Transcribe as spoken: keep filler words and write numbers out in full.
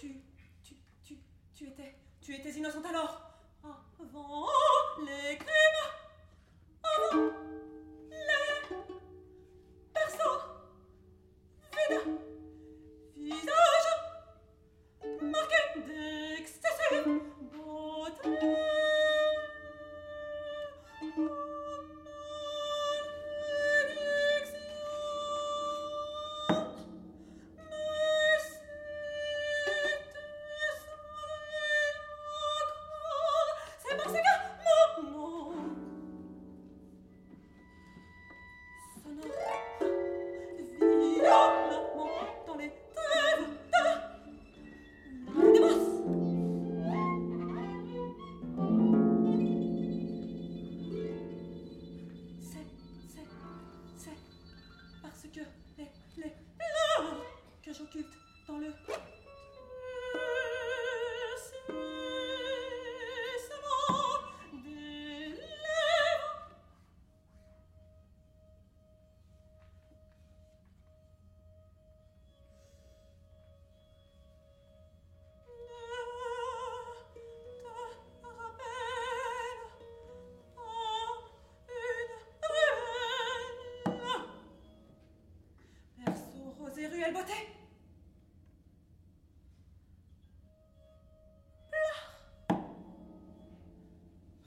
Tu, tu, tu, tu étais, tu étais innocente alors. Avant les crimes, avant les persans, vide, visage marqué d'excessive beauté. J'occulte dans le des lèvres. Ne te rappelle pas une haine. Berceau, rosée, ruelle, beauté.